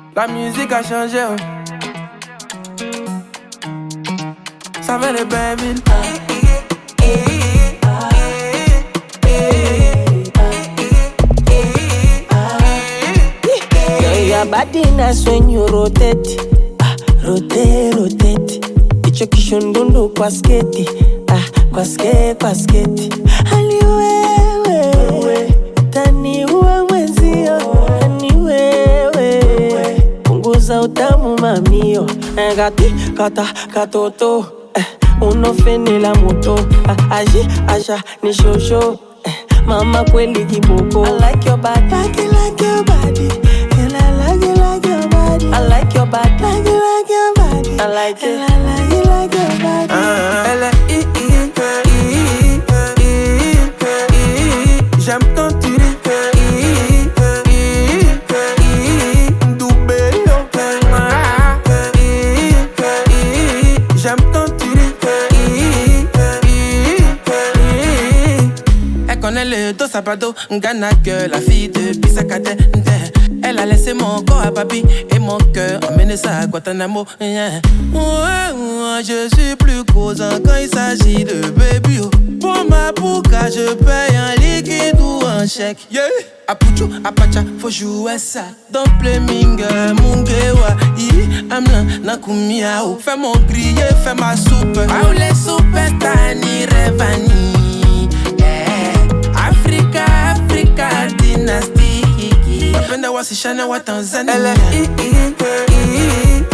La musique a changé. Ça va les belles villes. Your body nice when you rotate. Rotate. Icho kishundundu kwa sketi. Kwa sketi. Hali wewe tani uwe mwenzio. Hani wewe punguza utamu mamio. Gati kata katoto. Uno fene la moto. Aji asha ni shosho. Mama kweli kiboko. I like your body. Like your body. I like your body, like your body. I like it, like your body. Elle est j'aime quand tu dis Doubello. J'aime quand tu dis elle connaît le dos sapado, Ghana que la fille de Pisacate. Elle a laissé mon corps à papi et mon cœur emmené ça à Guantanamo. Yeah. Ouais, je suis plus causant quand il s'agit de baby. Pour ma bouca, je paye en liquide ou en chèque. Yeah. Apucho, apacha, faut jouer ça. Dans Pleming, Mungewa, Amla, Nakumiao. Fais mon grillé, fais ma soupe. Ah, les soupes, Tani, Revani. Africa, dynastie. Wapenda wasishana wa Tanzania. Elle est